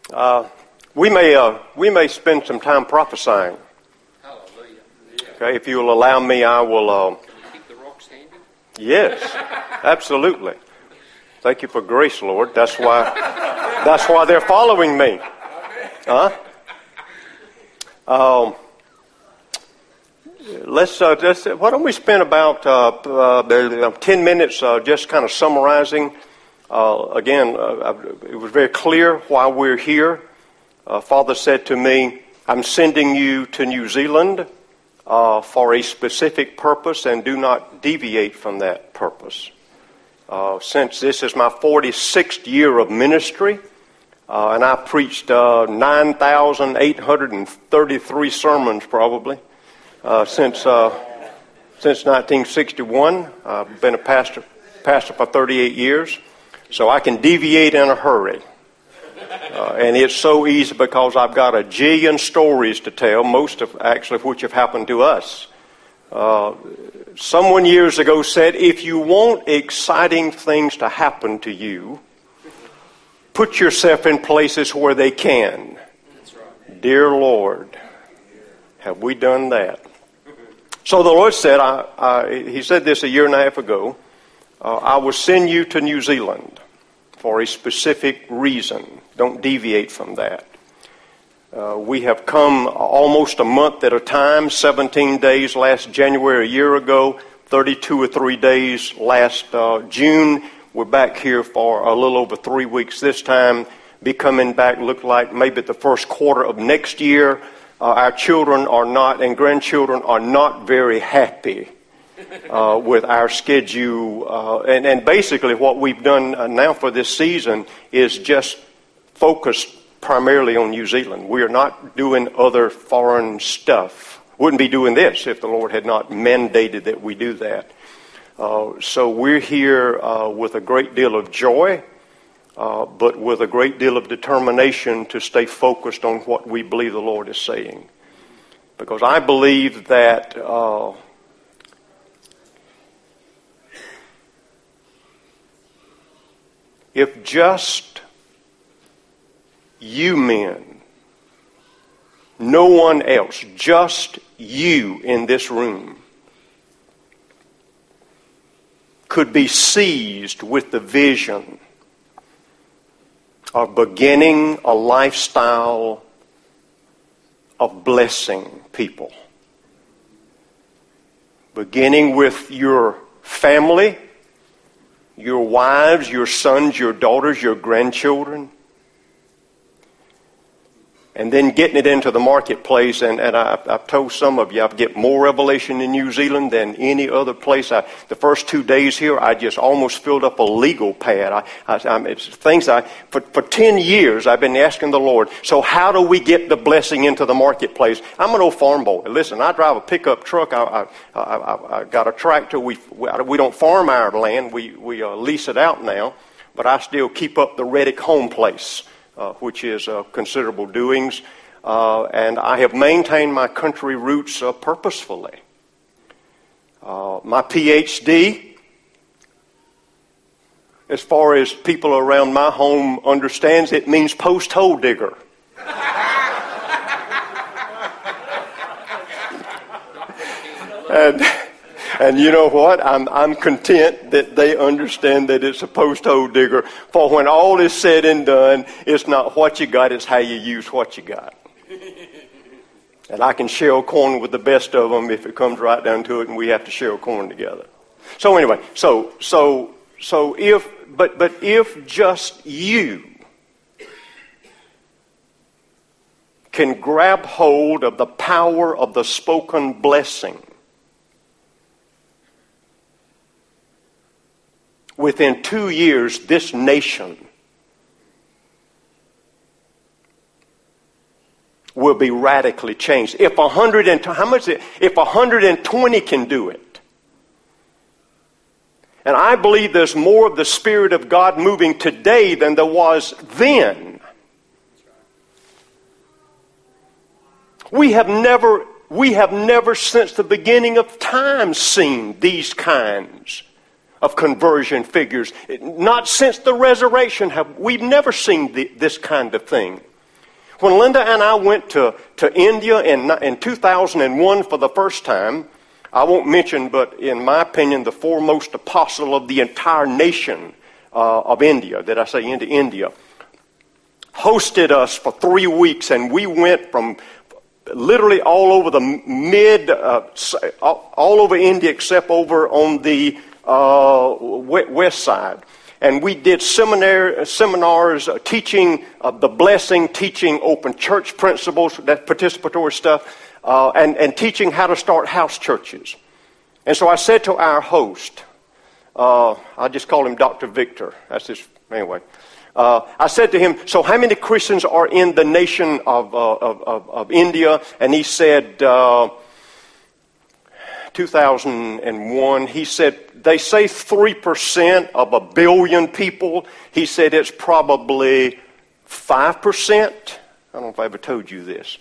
We may spend some time prophesying. Hallelujah. Okay, if you will allow me, I will. Keep the rock standing. Yes, absolutely. Thank you for grace, Lord. That's why they're following me. Huh? Why don't we spend about 10 minutes just kind of summarizing. Again, it was very clear why we're here. Father said to me, I'm sending you to New Zealand for a specific purpose, and do not deviate from that purpose. Since this is my 46th year of ministry, and I preached 9,833 sermons probably since 1961. I've been a pastor for 38 years, so I can deviate in a hurry. And it's so easy because I've got a jillion stories to tell, most of actually which have happened to us. Someone years ago said, if you want exciting things to happen to you, put yourself in places where they can. That's right. Dear Lord, have we done that? So the Lord said, He said this a year and a half ago, I will send you to New Zealand for a specific reason. Don't deviate from that. We have come almost a month at a time, 17 days last January a year ago, 32 or 3 days last June. We're back here for a little over 3 weeks this time. Be coming back, look like maybe the first quarter of next year. Our children are not, and grandchildren are not very happy with our schedule. And basically what we've done now for this season is just focused primarily on New Zealand. We are not doing other foreign stuff. Wouldn't be doing this if the Lord had not mandated that we do that. So we're here with a great deal of joy, but with a great deal of determination to stay focused on what we believe the Lord is saying. Because I believe that if just you men, no one else, just you in this room, could be seized with the vision of beginning a lifestyle of blessing people. Beginning with your family, your wives, your sons, your daughters, your grandchildren, and then getting it into the marketplace. And I've told some of you, I get more revelation in New Zealand than any other place. The first 2 days here, I just almost filled up a legal pad. It's things for 10 years I've been asking the Lord, so how do we get the blessing into the marketplace? I'm an old farm boy. Listen, I drive a pickup truck. I got a tractor. We don't farm our land. We lease it out now, but I still keep up the Reddick home place. Which is considerable doings. And I have maintained my country roots purposefully. My PhD, as far as people around my home understands, it means post-hole digger. And you know what? I'm content that they understand that it's a post-hole digger. For when all is said and done, it's not what you got, it's how you use what you got. And I can shell corn with the best of them if it comes right down to it, and we have to shell corn together. So anyway, if just you can grab hold of the power of the spoken blessing, within 2 years, this nation will be radically changed. If 120 can do it, and I believe there's more of the Spirit of God moving today than there was then. We have never since the beginning of time seen these kinds of conversion figures. Not since the resurrection we've never seen this kind of thing. When Linda and I went to India in 2001 for the first time, I won't mention, but in my opinion, the foremost apostle of the entire nation of India, did I say into India, hosted us for 3 weeks, and we went from literally all over the all over India except over on the west side. And we did seminars teaching the blessing, teaching open church principles, that participatory stuff, and teaching how to start house churches. And so I said to our host, I just call him Dr. Victor. That's his, anyway. I said to him, so how many Christians are in the nation of India? And he said, 2001, he said, they say 3% of 1 billion people. He said it's probably 5%. I don't know if I ever told you this.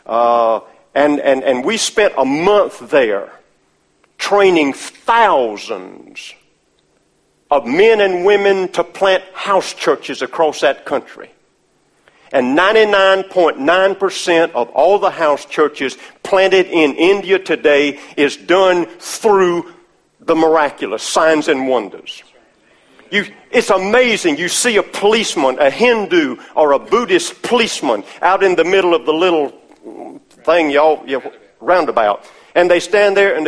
And we spent a month there training thousands of men and women to plant house churches across that country. And 99.9% of all the house churches planted in India today is done through the miraculous, signs and wonders. It's amazing. You see a policeman, a Hindu or a Buddhist policeman out in the middle of the little thing, roundabout. And they stand there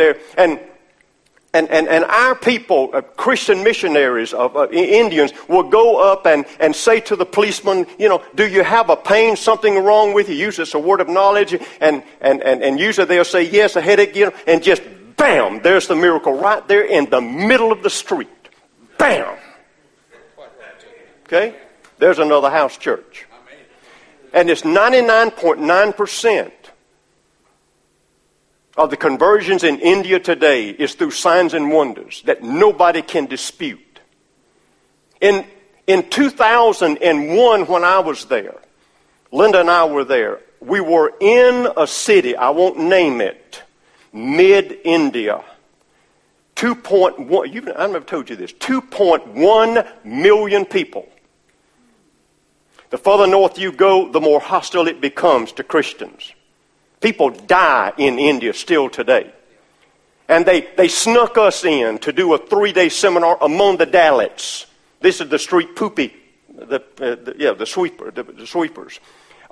and our people, Christian missionaries of Indians, will go up and say to the policeman, do you have a pain, something wrong with you? Usually it's a word of knowledge, and usually they'll say, yes, a headache, and just bam, there's the miracle right there in the middle of the street. Bam. Okay? There's another house church. And it's 99.9%. of the conversions in India today is through signs and wonders that nobody can dispute. In 2001, when I was there, Linda and I were there, we were in a city, I won't name it, mid-India. 2.1, I've never told you this, 2.1 million people. The further north you go, the more hostile it becomes to Christians. People die in India still today. And they snuck us in to do a 3-day seminar among the Dalits. This is the street poopy, the sweepers.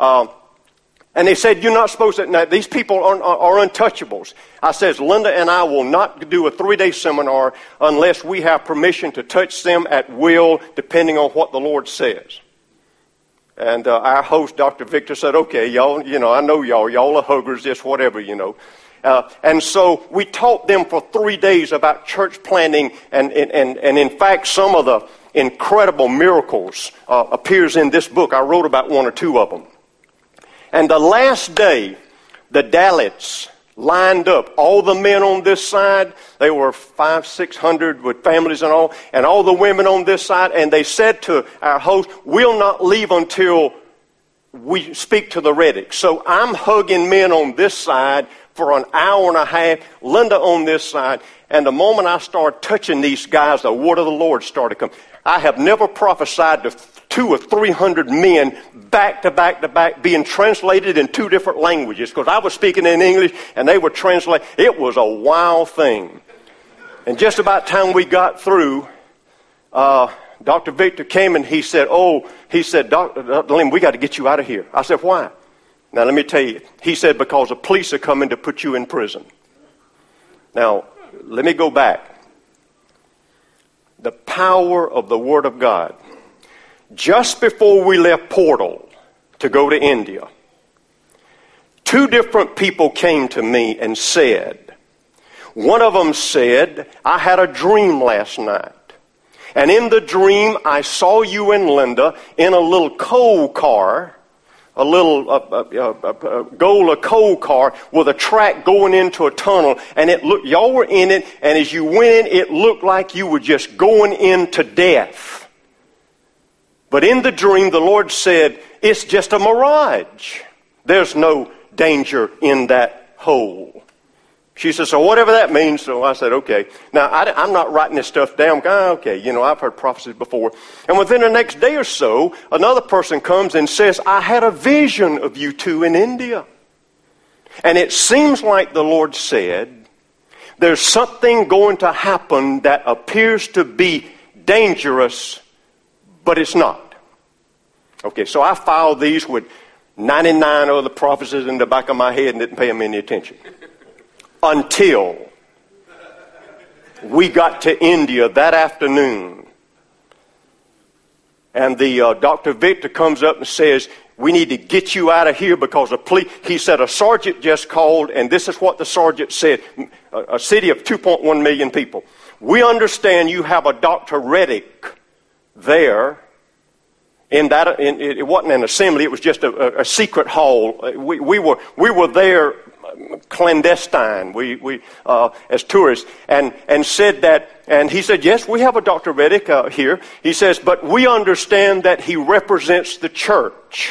And they said, you're not supposed to, now these people are untouchables. I says, Linda and I will not do a 3-day seminar unless we have permission to touch them at will, depending on what the Lord says. And our host, Dr. Victor, said, okay, y'all, I know y'all are huggers, just whatever, and so we taught them for 3 days about church planting, and in fact, some of the incredible miracles appears in this book. I wrote about 1 or 2 of them. And the last day, the Dalits lined up, all the men on this side, they were 500-600 with families and all the women on this side, and they said to our host, we'll not leave until we speak to the Reddick. So I'm hugging men on this side for an hour and a half, Linda on this side, and the moment I started touching these guys, the word of the Lord started coming. I have never prophesied to 200 or 300 men back to back to back being translated in 2 different languages, because I was speaking in English and they were translating. It was a wild thing. And just about time we got through, Dr. Victor came and he said, Dr. Lynn, we got to get you out of here. I said, why? Now let me tell you. He said, because the police are coming to put you in prison. Now, let me go back. The power of the Word of God. Just before we left Portal to go to India, 2 different people came to me and said, one of them said, I had a dream last night. And in the dream, I saw you and Linda in a little coal car, a little Gola coal car with a track going into a tunnel. And y'all were in it, and as you went in, it looked like you were just going into death. But in the dream, the Lord said, it's just a mirage. There's no danger in that hole. She said, so whatever that means. So I said, okay. Now, I'm not writing this stuff down. Okay, I've heard prophecies before. And within the next day or so, another person comes and says, I had a vision of you two in India. And it seems like the Lord said, there's something going to happen that appears to be dangerous, but it's not. Okay, so I filed these with 99 other prophecies in the back of my head and didn't pay them any attention. Until we got to India that afternoon. And the Dr. Victor comes up and says, we need to get you out of here because the police, he said, a sergeant just called, and this is what the sergeant said, a city of 2.1 million people. We understand you have a Dr. Reddick there. It wasn't an assembly, it was just a secret hall. We were there clandestine, as tourists, and said that, and he said, yes, we have a Dr. Reddick here. He says, but we understand that he represents the church.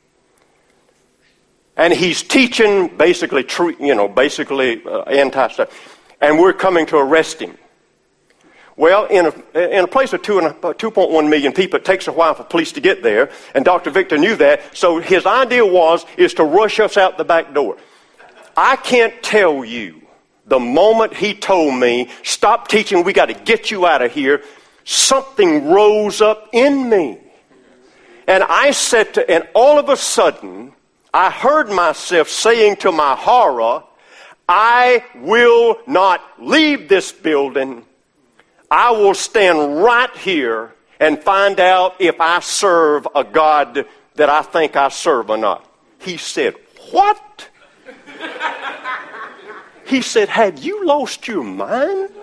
And he's teaching basically anti-stuff. And we're coming to arrest him. Well, in a place of 2.1 million people, it takes a while for police to get there, and Dr. Victor knew that, so his idea is to rush us out the back door. I can't tell you, the moment he told me, stop teaching, we got to get you out of here, something rose up in me. And I said and all of a sudden, I heard myself saying to my horror, I will not leave this building. I will stand right here and find out if I serve a God that I think I serve or not. He said, what? He said, have you lost your mind?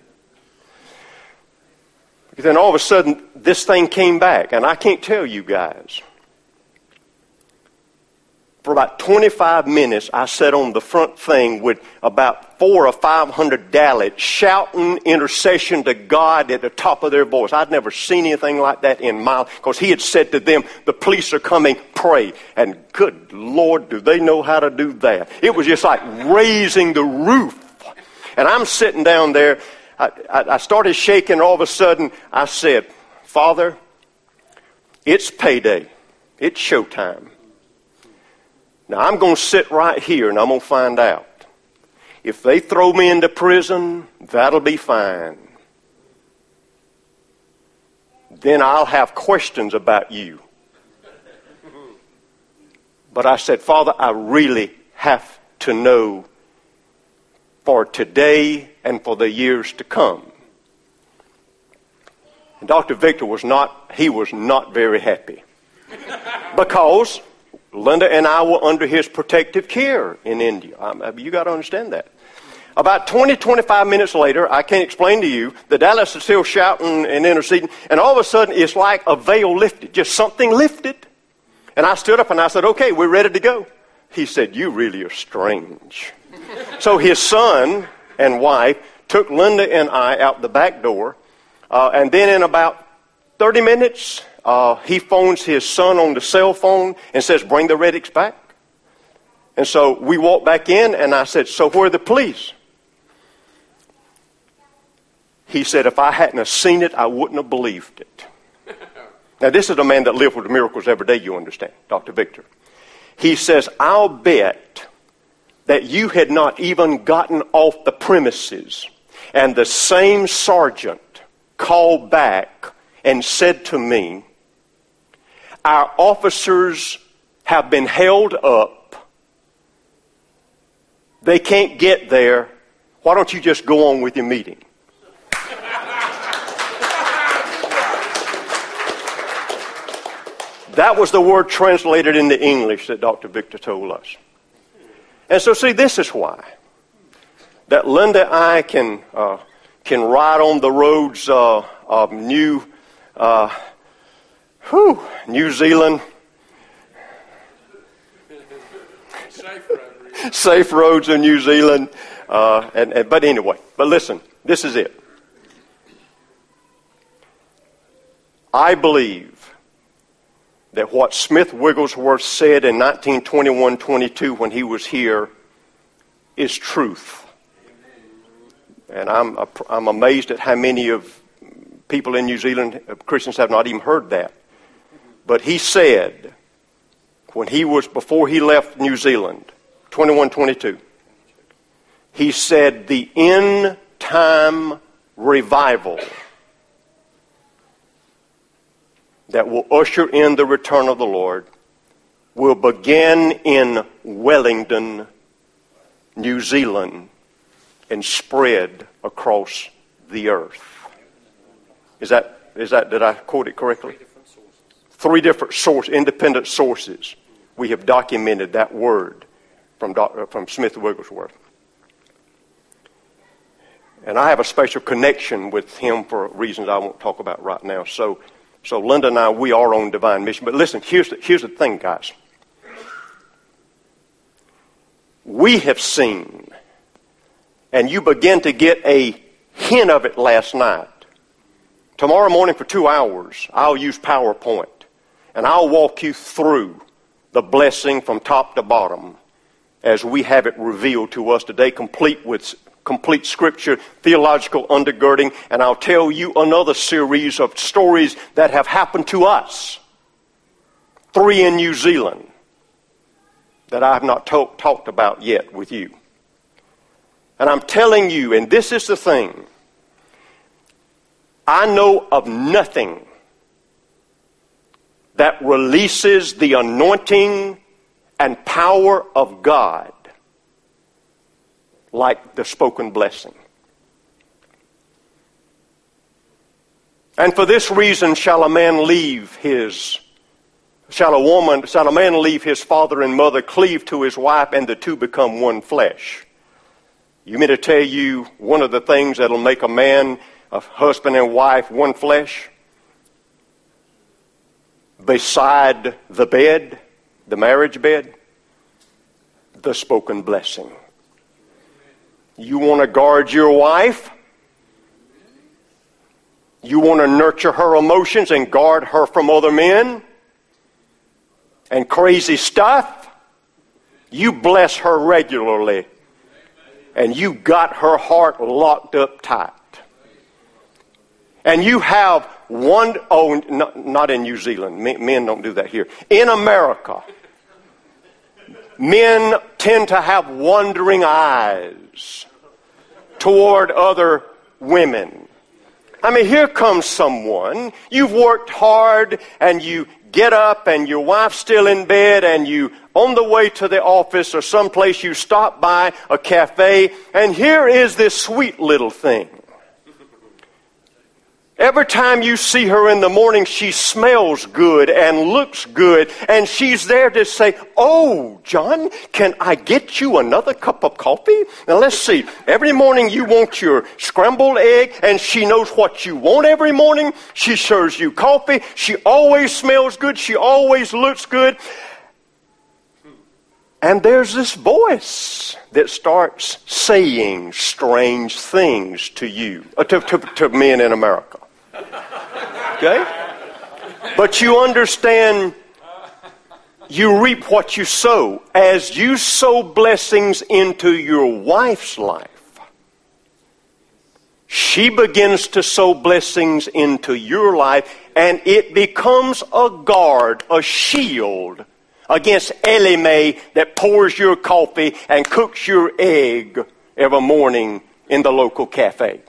Then all of a sudden, this thing came back, and I can't tell you guys. For about 25 minutes, I sat on the front thing with about 400 or 500 Dalits shouting intercession to God at the top of their voice. I'd never seen anything like that in my life, because he had said to them, the police are coming, pray. And good Lord, do they know how to do that? It was just like raising the roof. And I'm sitting down there. I started shaking. All of a sudden, I said, Father, it's payday. It's showtime. Now, I'm going to sit right here and I'm going to find out. If they throw me into prison, that'll be fine. Then I'll have questions about you. But I said, Father, I really have to know for today and for the years to come. And Dr. Victor was not very happy. Because Linda and I were under his protective care in India. You got to understand that. About 20, 25 minutes later, I can't explain to you, the Dalits are still shouting and interceding, and all of a sudden it's like a veil lifted, just something lifted. And I stood up and I said, okay, we're ready to go. He said, you really are strange. So his son and wife took Linda and I out the back door, and then in about 30 minutes, he phones his son on the cell phone and says, bring the Reddicks back. And so we walked back in, and I said, so where are the police? He said, if I hadn't have seen it, I wouldn't have believed it. Now, this is a man that lived with miracles every day, you understand, Dr. Victor. He says, I'll bet that you had not even gotten off the premises, and the same sergeant called back and said to me, our officers have been held up. They can't get there. Why don't you just go on with your meeting? That was the word translated into English that Dr. Victor told us. And so, see, this is why that Linda and I can ride on the roads of New Zealand. Safe roads in New Zealand. But anyway, but listen, this is it. I believe that what Smith Wigglesworth said in 1921-22 when he was here is truth. And I'm amazed at how many of people in New Zealand, Christians, have not even heard that. But he said, before he left New Zealand, 21-22, he said the end time revival that will usher in the return of the Lord will begin in Wellington, New Zealand, and spread across the earth. Did I quote it correctly? 3 different sources, independent sources. We have documented that word from Smith Wigglesworth. And I have a special connection with him for reasons I won't talk about right now. So Linda and I, we are on divine mission. But listen, here's the thing, guys. We have seen, and you begin to get a hint of it last night. Tomorrow morning for 2 hours, I'll use PowerPoint, and I'll walk you through the blessing from top to bottom as we have it revealed to us today, complete with complete scripture, theological undergirding, and I'll tell you another series of stories that have happened to us. 3 in New Zealand that I have not talked about yet with you. And I'm telling you, and this is the thing, I know of nothing that releases the anointing and power of God like the spoken blessing. And for this reason shall a man leave his Shall a man leave his father and mother, cleave to his wife, and the two become one flesh? You mean to tell you one of the things that'll make a man, a husband and wife, one flesh? Beside the bed, the marriage bed, the spoken blessing. You want to guard your wife? You want to nurture her emotions and guard her from other men and crazy stuff? You bless her regularly, and you got her heart locked up tight. And you have one, not in New Zealand. Men don't do that here. In America, men tend to have wandering eyes toward other women. I mean, here comes someone, you've worked hard, and you get up, and your wife's still in bed, and you, on the way to the office or someplace, you stop by a cafe, and here is this sweet little thing. Every time you see her in the morning, she smells good and looks good, and she's there to say, "Oh, John, can I get you another cup of coffee?" Now, let's see. Every morning you want your scrambled egg, and she knows what you want every morning. She serves you coffee. She always smells good. She always looks good. And there's this voice that starts saying strange things to you, to men in America. Okay? But you understand, you reap what you sow. As you sow blessings into your wife's life, she begins to sow blessings into your life, and it becomes a guard, a shield against Ellie Mae that pours your coffee and cooks your egg every morning in the local cafe.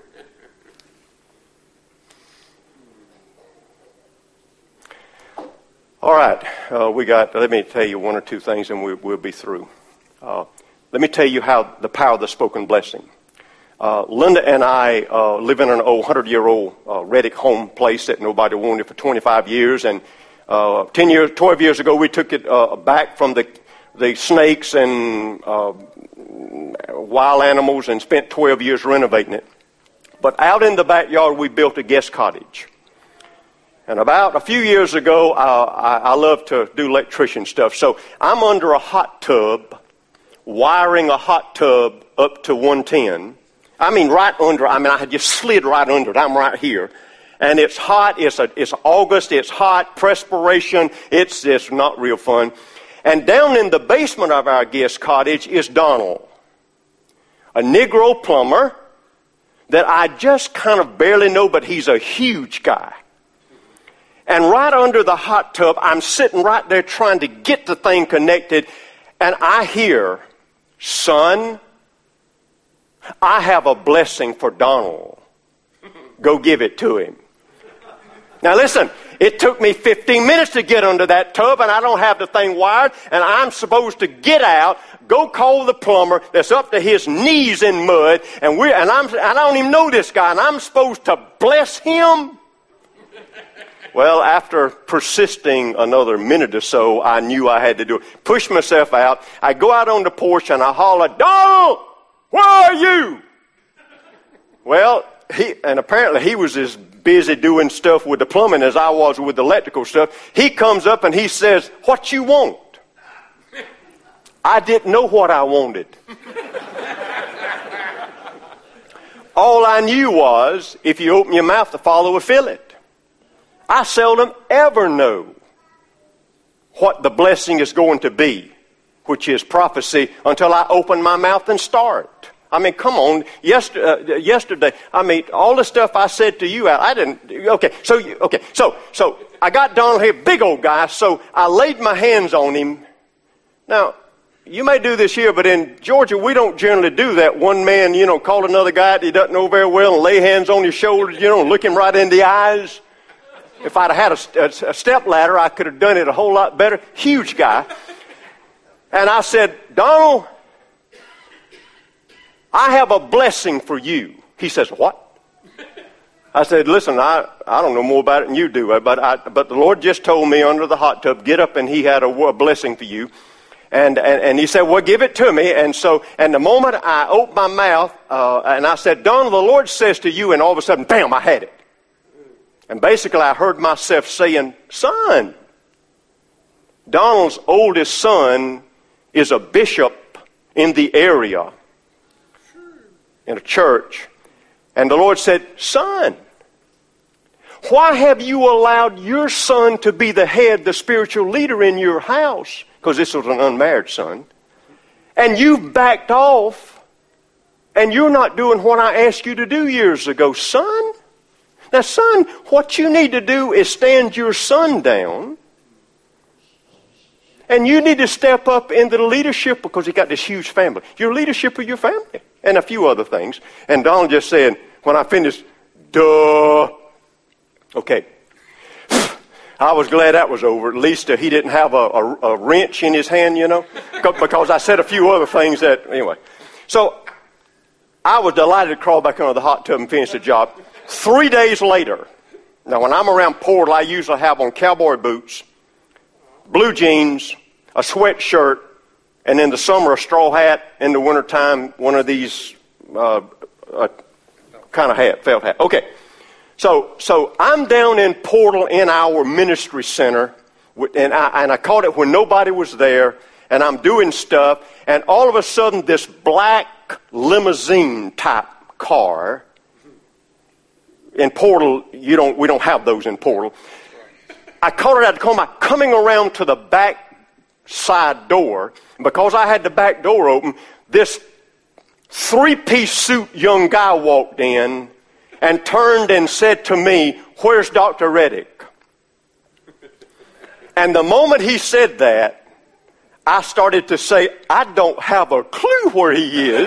All right, let me tell you one or two things and we'll be through. Let me tell you how the power of the spoken blessing. Linda and I live in an old 100-year-old Reddick home place that nobody wanted for 25 years. And 12 years ago, we took it back from the snakes and wild animals and spent 12 years renovating it. But out in the backyard, we built a guest cottage. And about a few years ago, I love to do electrician stuff. So I'm under a hot tub, wiring a hot tub up to 110. I mean, right under. I mean, I had just slid right under it. I'm right here. And it's hot. It's August. It's hot. Perspiration. It's not real fun. And down in the basement of our guest cottage is Donald, a Negro plumber that I just kind of barely know, but he's a huge guy. And right under the hot tub, I'm sitting right there trying to get the thing connected, and I hear, "Son, I have a blessing for Donald. Go give it to him." Now listen, it took me 15 minutes to get under that tub, and I don't have the thing wired, and I'm supposed to get out, go call the plumber that's up to his knees in mud, and I don't even know this guy, and I'm supposed to bless him? Well, after persisting another minute or so, I knew I had to do it. Push myself out. I go out on the porch and I holler, "Donald, where are you?" Well, apparently he was as busy doing stuff with the plumbing as I was with the electrical stuff. He comes up and he says, "What you want?" I didn't know what I wanted. All I knew was, if you open your mouth, the Father will fill it. I seldom ever know what the blessing is going to be, which is prophecy, until I open my mouth and start. I mean, come on. Yesterday, I mean, all the stuff I said to you, I didn't. So I got Donald here, big old guy. So I laid my hands on him. Now, you may do this here, but in Georgia, we don't generally do that. One man, call another guy that he doesn't know very well and lay hands on his shoulders, look him right in the eyes. If I'd had a step ladder, I could have done it a whole lot better. Huge guy. And I said, "Donald, I have a blessing for you." He says, "What?" I said, "Listen, I don't know more about it than you do, but the Lord just told me under the hot tub, get up, and he had a blessing for you." And he said, "Well, give it to me." And the moment I opened my mouth, and I said, "Donald, the Lord says to you," and all of a sudden, bam, I had it. And basically, I heard myself saying, "Son." Donald's oldest son is a bishop in the area, in a church. And the Lord said, "Son, why have you allowed your son to be the head, the spiritual leader in your house?" Because this was an unmarried son. "And you've backed off, and you're not doing what I asked you to do years ago, son. Now, son, what you need to do is stand your son down, and you need to step up into the leadership," because he got this huge family. "Your leadership of your family," and a few other things. And Donald just said, when I finished, "Duh." Okay. I was glad that was over. At least he didn't have a wrench in his hand, because I said a few other things anyway. So I was delighted to crawl back under the hot tub and finish the job. 3 days later, now when I'm around Portal, I usually have on cowboy boots, blue jeans, a sweatshirt, and in the summer a straw hat. In the wintertime, one of these kind of hat, felt hat. Okay, so I'm down in Portal in our ministry center, and I caught it when nobody was there, and I'm doing stuff, and all of a sudden this black limousine type car. In Portal, we don't have those in Portal. I caught it out of the corner, coming around to the back side door. And because I had the back door open, this 3-piece suit young guy walked in and turned and said to me, "Where's Dr. Reddick?" And the moment he said that, I started to say, "I don't have a clue where he is.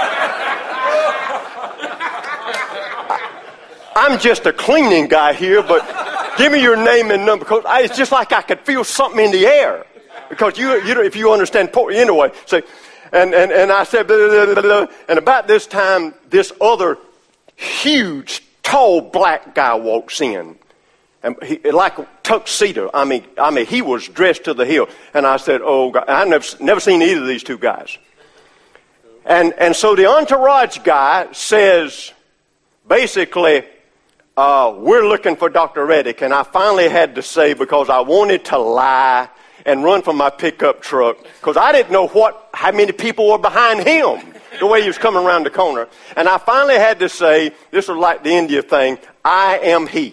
I'm just a cleaning guy here, but give me your name and number." Because it's just like I could feel something in the air. Because if you understand, anyway. So, and I said, blah, blah, blah, blah. And about this time, this other huge, tall black guy walks in, and like a tuxedo. I mean, he was dressed to the hill. And I said, "Oh God, I've never seen either of these two guys." And so the entourage guy says, basically, "We're looking for Dr. Reddick." And I finally had to say, because I wanted to lie and run from my pickup truck, because I didn't know how many people were behind him, the way he was coming around the corner. And I finally had to say, this was like the India thing, "I am he."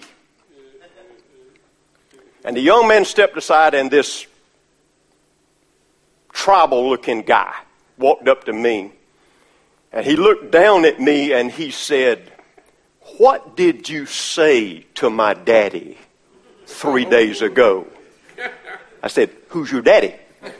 And the young man stepped aside, and this tribal-looking guy walked up to me. And he looked down at me and he said, "What did you say to my daddy 3 days ago?" I said, "Who's your daddy?"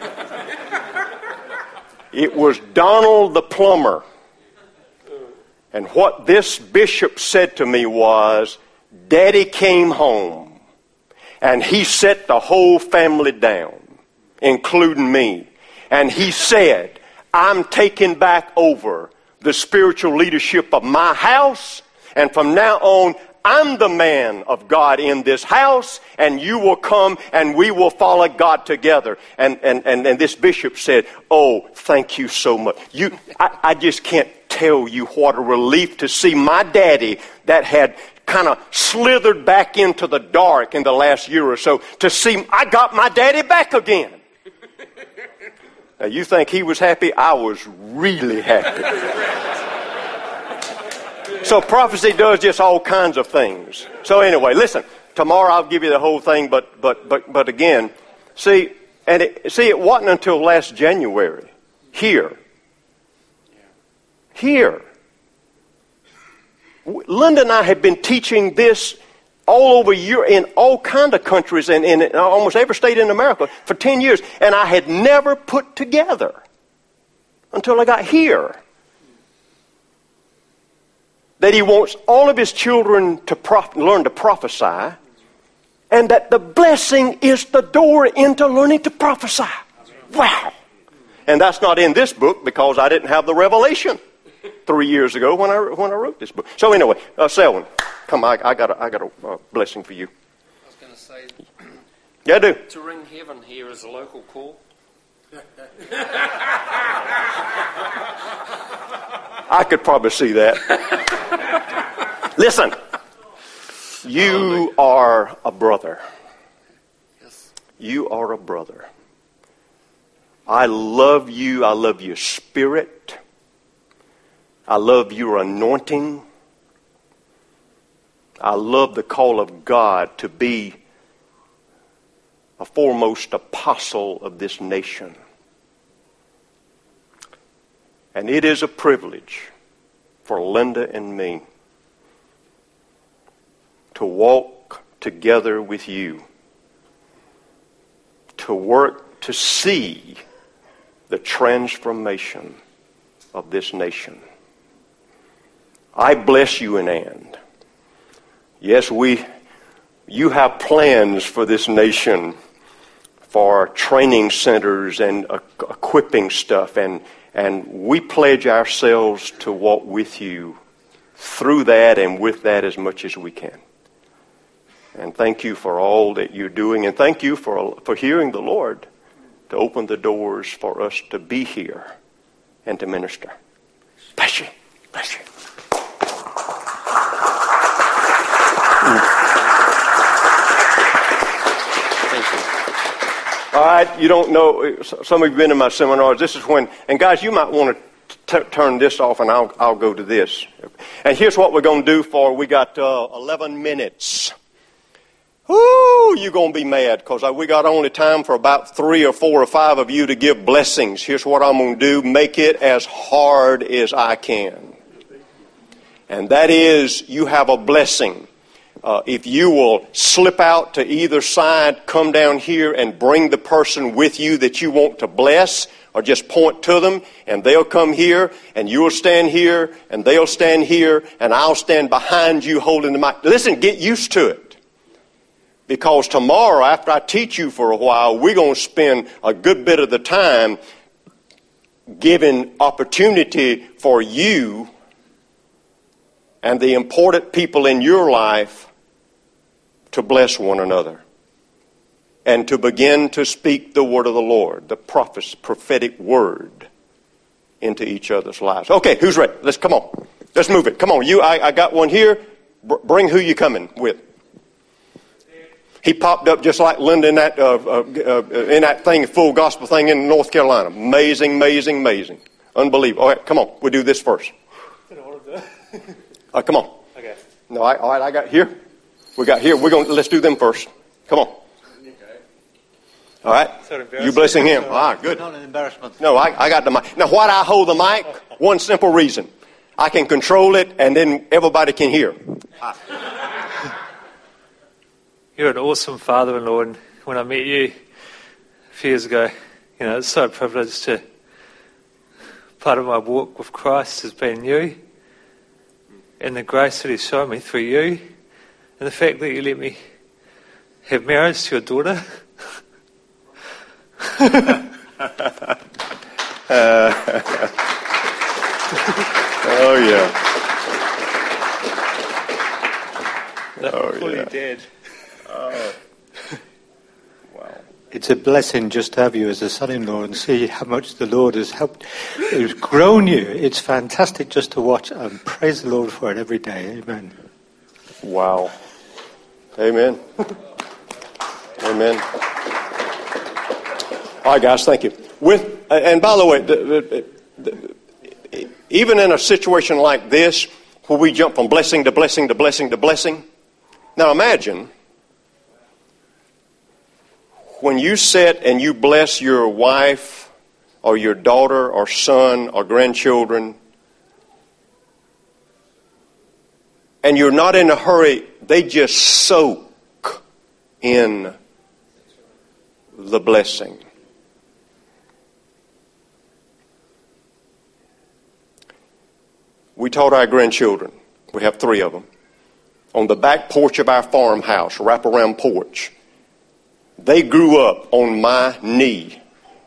It was Donald the plumber. And what this bishop said to me was, Daddy came home and he set the whole family down, including me. And he said, "I'm taking back over the spiritual leadership of my house, and from now on, I'm the man of God in this house, and you will come and we will follow God together." And this bishop said, "Oh, thank you so much." I just can't tell you what a relief to see my daddy that had kind of slithered back into the dark in the last year or so, to see I got my daddy back again. Now, you think he was happy? I was really happy. So prophecy does just all kinds of things. So anyway, listen, tomorrow I'll give you the whole thing, but again, see, it wasn't until last January, here. Linda and I have been teaching this all over Europe, in all kinds of countries, and in almost every state in America for 10 years, and I had never put together until I got here that he wants all of his children to learn to prophesy, and that the blessing is the door into learning to prophesy. Wow. And that's not in this book because I didn't have the revelation 3 years ago when I wrote this book. So anyway, Selwyn, come, I got a blessing for you. I was going to say, Yeah, I do. to ring heaven here is a local call. I could probably see that. Listen, you are a brother. Yes. You are a brother. I love you. I love your spirit. I love your anointing. I love the call of God to be a foremost apostle of this nation. And it is a privilege for Linda and me to walk together with you, to work to see the transformation of this nation. I bless you in Ann. Yes, you have plans for this nation, for training centers and equipping stuff, and we pledge ourselves to walk with you through that and with that as much as we can. And thank you for all that you're doing, and thank you for hearing the Lord to open the doors for us to be here and to minister. Bless you. Bless you. All right, you don't know, some of you have been in my seminars. This is when, and guys, you might want to turn this off and I'll go to this. And here's what we're going to do we got 11 minutes. Whoo, you're going to be mad because we got only time for about 3 or 4 or 5 of you to give blessings. Here's what I'm going to do. Make it as hard as I can. And that is, you have a blessing. If you will slip out to either side, come down here and bring the person with you that you want to bless, or just point to them and they'll come here and you'll stand here and they'll stand here and I'll stand behind you holding the mic. Listen, get used to it. Because tomorrow, after I teach you for a while, we're going to spend a good bit of the time giving opportunity for you and the important people in your life to bless one another and to begin to speak the word of the Lord, the prophetic word into each other's lives. Okay, who's ready? Come on. Let's move it. Come on. I got one here. Bring who you coming with. He popped up just like Linda in that thing, full gospel thing in North Carolina. Amazing, amazing, amazing. Unbelievable. All right, come on. We'll do this first. Come on. Okay. No, all right, I got here. We got here. Let's do them first. Come on. All right? You blessing him. All right, good. Not an embarrassment. No, I got the mic. Now, why do I hold the mic? One simple reason. I can control it, and then everybody can hear. You're an awesome father-in-law, and when I met you a few years ago, it's so privileged to... Part of my walk with Christ has been you, and the grace that he's shown me through you, and the fact that you let me have marriage to your daughter. Oh, yeah. Fully dead. Oh. Wow. It's a blessing just to have you as a son-in-law and see how much the Lord has helped, has grown you. It's fantastic just to watch and praise the Lord for it every day. Amen. Wow. Amen. Amen. All right, guys, thank you. And by the way, even in a situation like this, where we jump from blessing to blessing to blessing to blessing, now imagine when you sit and you bless your wife or your daughter or son or grandchildren, and you're not in a hurry, they just soak in the blessing. We taught our grandchildren, we have 3 of them, on the back porch of our farmhouse, wraparound porch. They grew up on my knee,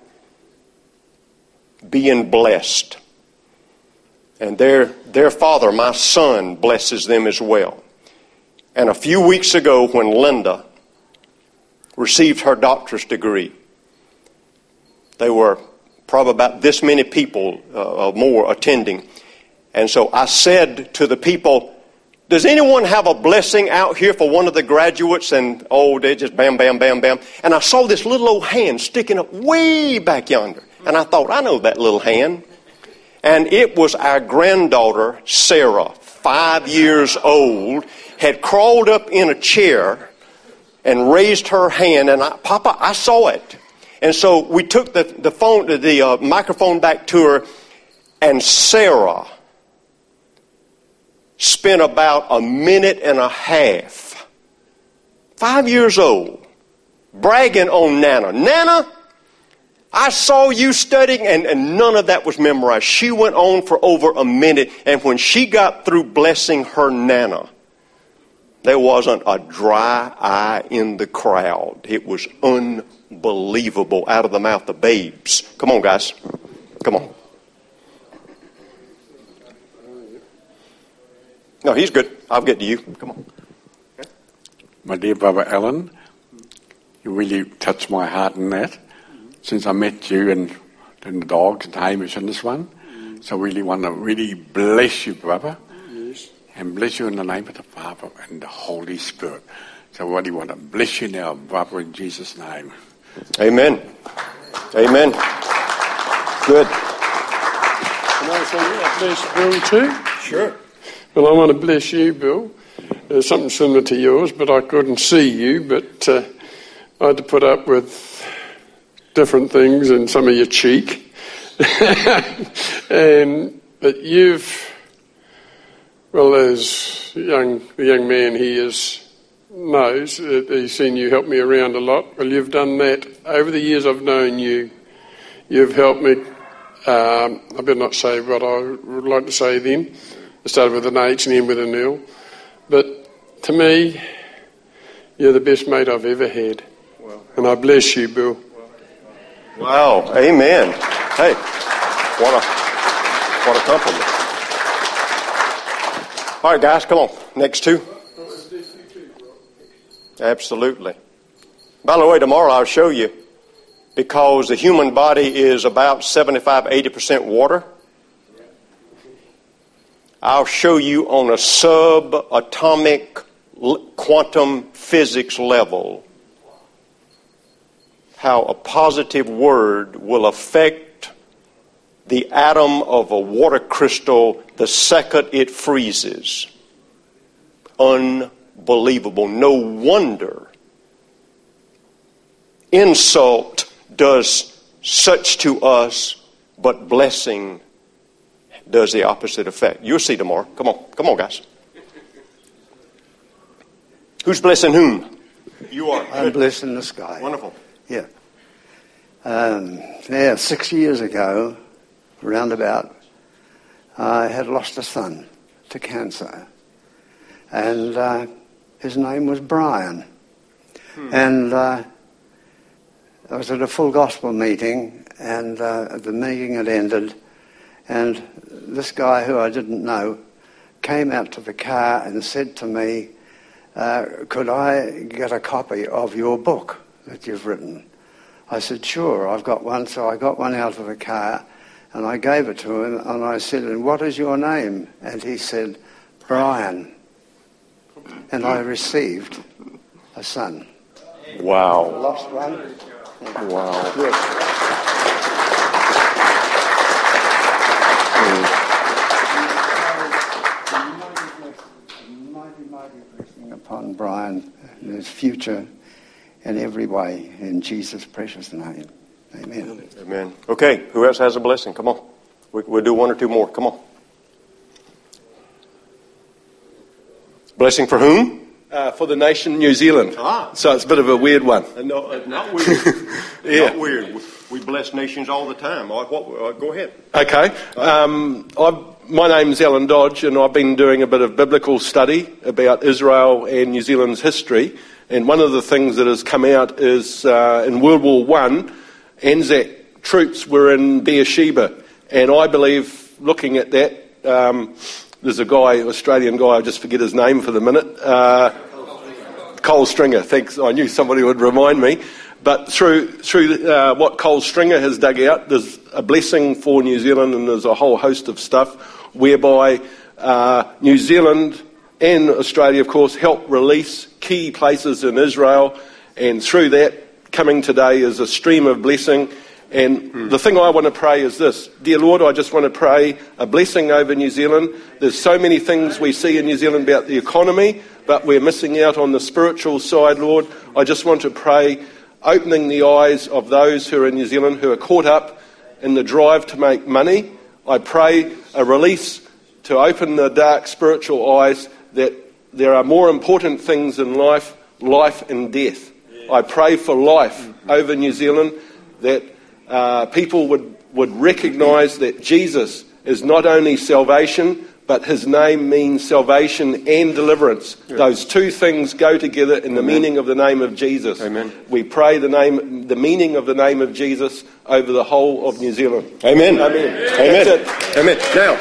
being blessed. And their father, my son, blesses them as well. And a few weeks ago, when Linda received her doctor's degree, they were probably about this many people or more attending. And so I said to the people, does anyone have a blessing out here for one of the graduates? And, they just bam, bam, bam, bam. And I saw this little old hand sticking up way back yonder. And I thought, I know that little hand. And it was our granddaughter, Sarah, 5 years old, had crawled up in a chair and raised her hand. And Papa, I saw it. And so we took the microphone back to her, and Sarah spent about a minute and a half, 5 years old, bragging on Nana. Nana, I saw you studying, and none of that was memorized. She went on for over a minute, and when she got through blessing her Nana, there wasn't a dry eye in the crowd. It was unbelievable out of the mouth of babes. Come on, guys. Come on. No, he's good. I'll get to you. Come on. Okay. My dear brother Alan, you really touched my heart in that. Since I met you and the dogs and Hamish and this one. So I really want to really bless you, brother. Yes. And bless you in the name of the Father and the Holy Spirit. So I really want to bless you now, brother, in Jesus' name. Amen. Amen. Good. Can I say bless Bill too? Sure. Well, I want to bless you, Bill. Something similar to yours, but I couldn't see you. But I had to put up with different things and some of your cheek. But you've, well, as the young man he knows, he's seen you help me around a lot. Well, you've done that. Over the years I've known you, you've helped me. I better not say what I would like to say then. It started with an H and ended with an L. But to me, you're the best mate I've ever had. Wow. And I bless you, Bill. Wow. Amen. Hey, what a compliment. All right, guys, come on. Next 2. Absolutely. By the way, tomorrow I'll show you, because the human body is about 75-80% water. I'll show you on a subatomic quantum physics level how a positive word will affect the atom of a water crystal the second it freezes. Unbelievable. No wonder insult does such to us, but blessing does the opposite effect. You'll see tomorrow. Come on, guys. Who's blessing whom? You are. I'm blessing this guy. Wonderful. Yeah. 6 years ago, roundabout, I had lost a son to cancer. And his name was Brian. And I was at a full gospel meeting, and the meeting had ended, and this guy who I didn't know came out to the car and said to me, could I get a copy of your book that you've written? I said, sure, I've got one. So I got one out of the car and I gave it to him, and I said, and what is your name? And he said, Brian. And I received a son. Wow. Lost one. Wow. Mighty blessing upon Brian and his future in every way, in Jesus' precious name. Amen. Amen. Okay, who else has a blessing? Come on. We'll do one or two more. Come on. Blessing for whom? For the nation New Zealand. So it's a bit of a weird one. No, not weird. Yeah. Not weird. We bless nations all the time. Go ahead. Okay. My name's Alan Dodge, and I've been doing a bit of biblical study about Israel and New Zealand's history. And one of the things that has come out is in World War I, Anzac troops were in Beersheba. And I believe, looking at that, there's a guy, Australian guy, I just forget his name for the minute, Cole Stringer. Thanks, I knew somebody would remind me. But through what Cole Stringer has dug out, there's a blessing for New Zealand, and there's a whole host of stuff whereby New Zealand and Australia, of course, help release key places in Israel, and through that, coming today is a stream of blessing. And the thing I want to pray is this. Dear Lord, I just want to pray a blessing over New Zealand. There's so many things we see in New Zealand about the economy, but we're missing out on the spiritual side, Lord. I just want to pray opening the eyes of those who are in New Zealand who are caught up in the drive to make money. I pray a release to open the dark spiritual eyes that there are more important things in life and death. I pray for life over New Zealand, that people would recognise that Jesus is not only salvation, but his name means salvation and deliverance. Yeah. Those two things go together in the meaning of the name of Jesus. Amen. We pray the meaning of the name of Jesus over the whole of New Zealand. Amen. Amen. Amen. Amen. Now,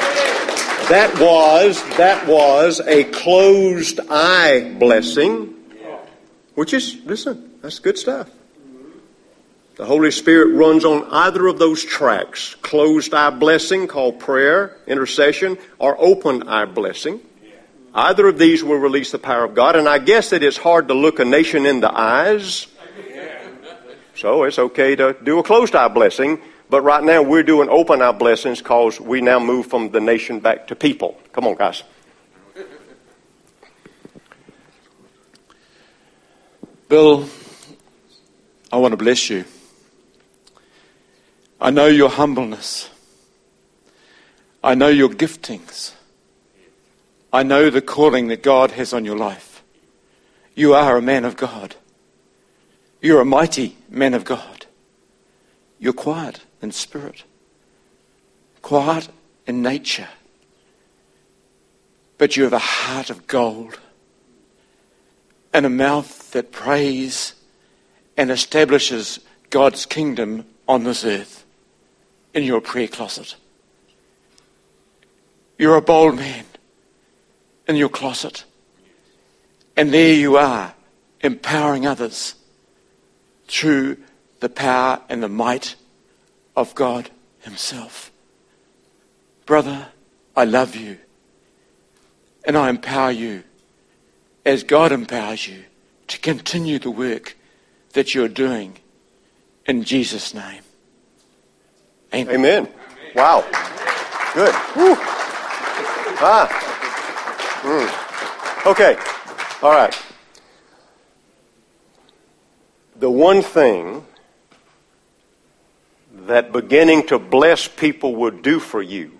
that was a closed eye blessing, which is, listen, that's good stuff. The Holy Spirit runs on either of those tracks, closed eye blessing called prayer, intercession, or open eye blessing. Either of these will release the power of God, and I guess that it's hard to look a nation in the eyes, so it's okay to do a closed eye blessing, but right now we're doing open eye blessings because we now move from the nation back to people. Come on, guys. Bill, I want to bless you. I know your humbleness. I know your giftings. I know the calling that God has on your life. You are a man of God. You're a mighty man of God. You're quiet in spirit, quiet in nature, but you have a heart of gold and a mouth that prays and establishes God's kingdom on this earth. In your prayer closet. You're a bold man in your closet. And there you are, empowering others through the power and the might of God himself. Brother, I love you. And I empower you as God empowers you to continue the work that you're doing in Jesus' name. Amen. Amen. Wow. Good. Woo. Okay. All right. the one thing that beginning to bless people would do for you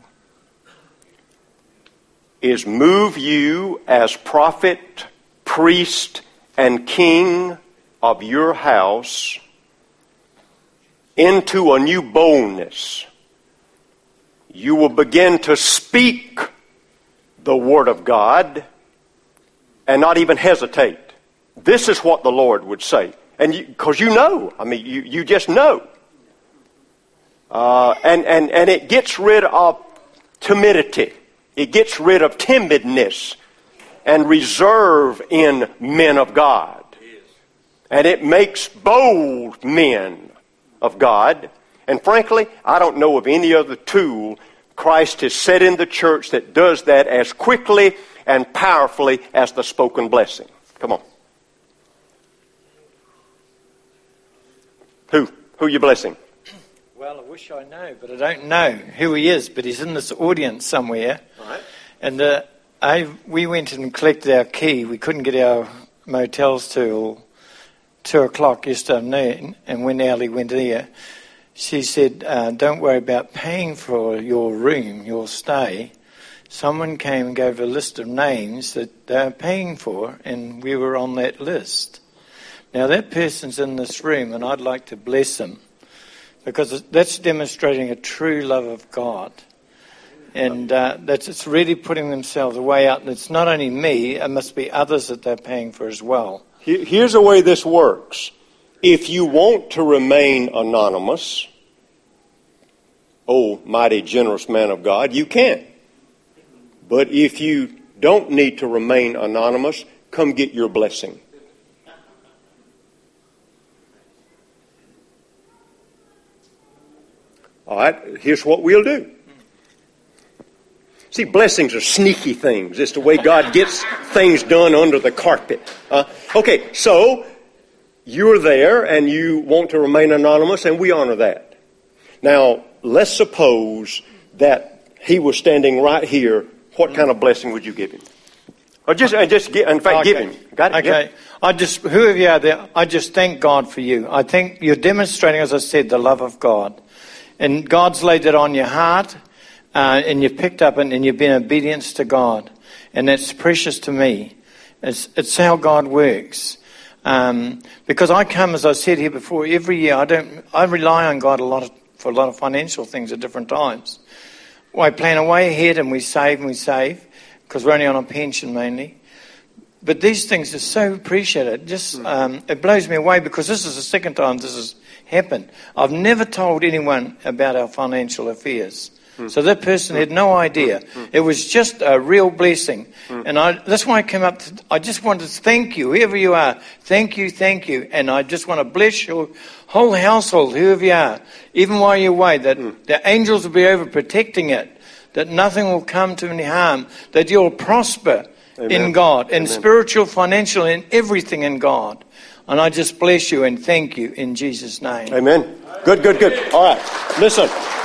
is move you as prophet, priest, and king of your house into a new boldness. You will begin to speak the Word of God and not even hesitate. This is what the Lord would say. And because you know, you just know. And it gets rid of timidity. It gets rid of timidness and reserve in men of God. And it makes bold men of God. And frankly, I don't know of any other tool Christ has set in the church that does that as quickly and powerfully as the spoken blessing. Come on. Who are you blessing? Well, I wish I know, but I don't know who he is, but he's in this audience somewhere. Right. And we went and collected our key. We couldn't get our motels till 2 o'clock yesterday afternoon, and when Ellie went there, she said, don't worry about paying for your room, your stay. Someone came and gave a list of names that they're paying for, and we were on that list. Now, that person's in this room, and I'd like to bless him, because that's demonstrating a true love of God. And it's really putting themselves way out. And it's not only me, it must be others that they're paying for as well. Here's the way this works. If you want to remain anonymous, oh, mighty generous man of God, you can. But if you don't need to remain anonymous, come get your blessing. All right, here's what we'll do. See, blessings are sneaky things. It's the way God gets things done under the carpet. Okay, so you're there and you want to remain anonymous, and we honor that. Now, let's suppose that he was standing right here. What kind of blessing would you give him? Or give him. Got it? Okay. Yeah. Whoever you are there, I just thank God for you. I think you're demonstrating, as I said, the love of God. And God's laid it on your heart, and you've picked up and you've been obedience to God. And that's precious to me. It's how God works. Because I come, as I said here before, every year I rely on God for a lot of financial things at different times. I plan a way ahead and we save, because we're only on a pension mainly. But these things are so appreciated. It blows me away, because this is the second time this has happened. I've never told anyone about our financial affairs. So that person had no idea. It was just a real blessing. And that's why I came up. I just wanted to thank you, whoever you are. Thank you. And I just want to bless your whole household, whoever you are. Even while you're away, that the angels will be over protecting it, that nothing will come to any harm, that you'll prosper in God, and spiritual, financial, and everything in God. And I just bless you and thank you in Jesus' name. Amen. Good. All right, listen.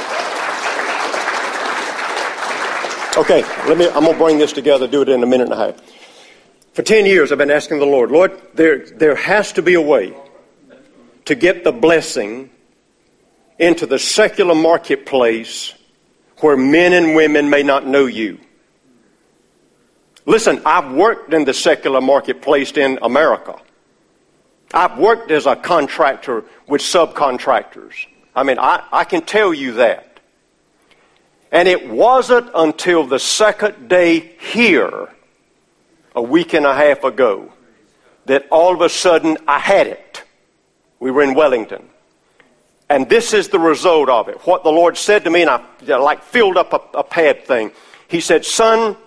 Okay, I'm going to bring this together, do it in a minute and a half. For 10 years, I've been asking the Lord, there has to be a way to get the blessing into the secular marketplace where men and women may not know you. Listen, I've worked in the secular marketplace in America. I've worked as a contractor with subcontractors. I can tell you that. And it wasn't until the second day here, a week and a half ago, that all of a sudden I had it. We were in Wellington. And this is the result of it. What the Lord said to me, and I filled up a pad thing. He said, son,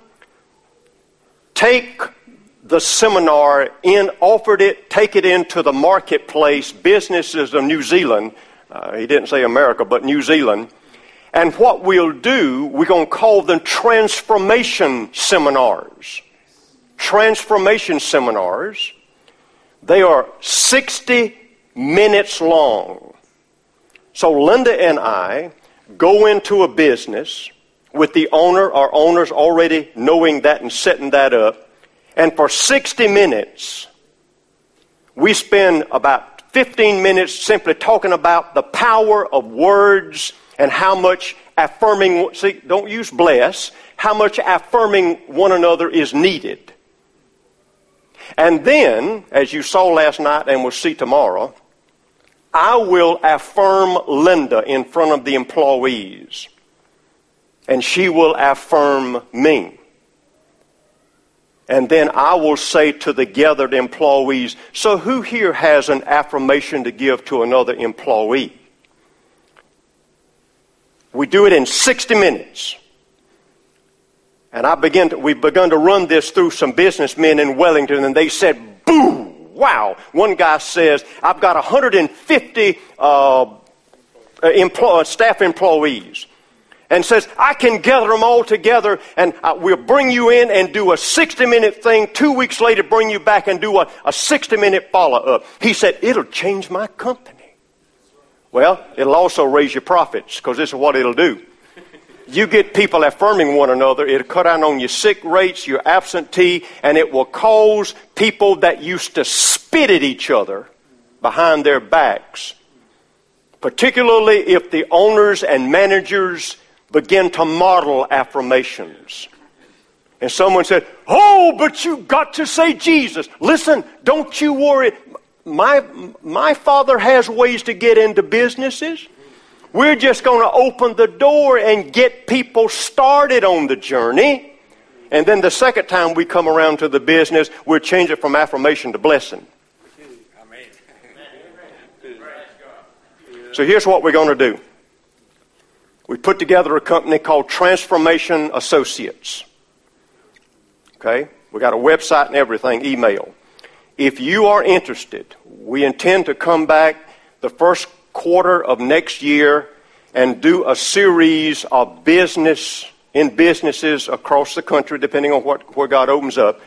take the seminar take it into the marketplace, businesses of New Zealand. He didn't say America, but New Zealand. And what we'll do, we're going to call them transformation seminars. Transformation seminars. They are 60 minutes long. So Linda and I go into a business with the owner or owners already knowing that and setting that up. And for 60 minutes, we spend about 15 minutes simply talking about the power of words and how much affirming, see, don't use bless, how much affirming one another is needed. And then, as you saw last night and will see tomorrow, I will affirm Linda in front of the employees. And she will affirm me. And then I will say to the gathered employees, so who here has an affirmation to give to another employee? We do it in 60 minutes. And we've begun to run this through some businessmen in Wellington, and they said, boo, wow. One guy says, I've got 150 staff employees. And says, I can gather them all together and we'll bring you in and do a 60-minute thing. 2 weeks later, bring you back and do a 60-minute follow-up. He said, it'll change my company. Well, it'll also raise your profits, because this is what it'll do. You get people affirming one another, it'll cut down on your sick rates, your absentee, and it will cause people that used to spit at each other behind their backs, particularly if the owners and managers begin to model affirmations. And someone said, oh, but you got to say Jesus. Listen, don't you worry. My father has ways to get into businesses. We're just going to open the door and get people started on the journey. And then the second time we come around to the business, we'll change it from affirmation to blessing. So here's what we're going to do. We put together a company called Transformation Associates. Okay? We got a website and everything, email. If you are interested, we intend to come back the first quarter of next year and do a series of businesses across the country, depending on where God opens up,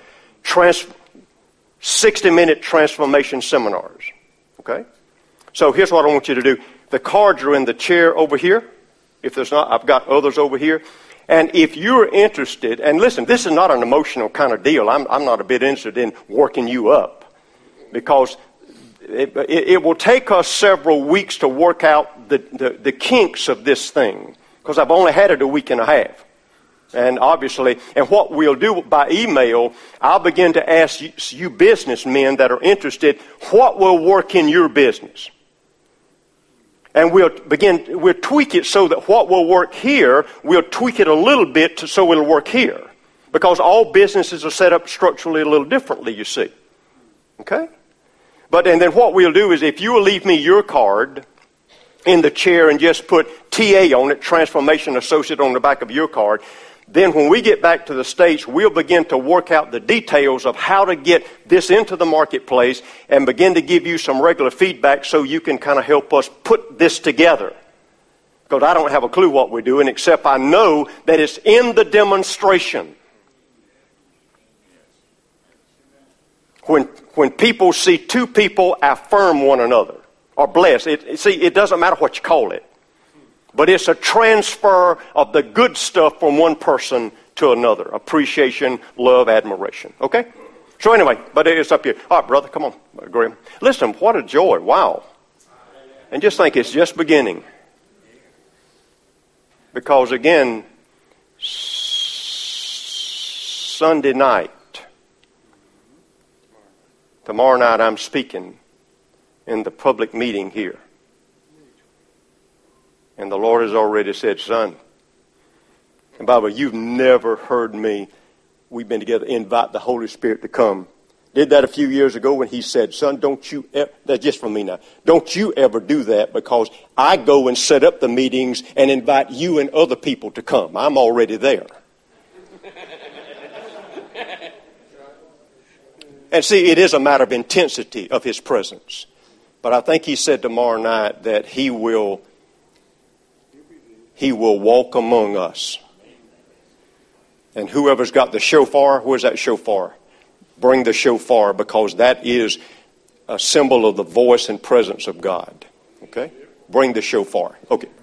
60-minute transformation seminars. Okay? So here's what I want you to do. The cards are in the chair over here. If there's not, I've got others over here. And if you're interested, and listen, this is not an emotional kind of deal. I'm not a bit interested in working you up, because it will take us several weeks to work out the kinks of this thing, because I've only had it a week and a half. And obviously, and what we'll do by email, I'll begin to ask you businessmen that are interested, what will work in your business? And we'll tweak it so that what will work here, we'll tweak it a little bit so it'll work here. Because all businesses are set up structurally a little differently, you see. Okay? And then what we'll do is, if you will leave me your card in the chair and just put TA on it, Transformation Associate, on the back of your card, then when we get back to the States, we'll begin to work out the details of how to get this into the marketplace and begin to give you some regular feedback so you can kind of help us put this together. Because I don't have a clue what we're doing, except I know that it's in the demonstration. When people see two people affirm one another or bless, it doesn't matter what you call it. But it's a transfer of the good stuff from one person to another. Appreciation, love, admiration. Okay? So anyway, but it's up here. All right, brother, come on, Graham. Listen, what a joy. Wow. And just think it's just beginning. Because again, Sunday night, tomorrow night I'm speaking in the public meeting here. And the Lord has already said, son, and by the way, you've never heard me, we've been together, invite the Holy Spirit to come. Did that a few years ago when he said, son, don't you ever, that's just from me now, don't you ever do that, because I go and set up the meetings and invite you and other people to come. I'm already there. And see, it is a matter of intensity of his presence. But I think he said tomorrow night that he will walk among us. And whoever's got the shofar, where's that shofar? Bring the shofar, because that is a symbol of the voice and presence of God. Okay? Bring the shofar. Okay.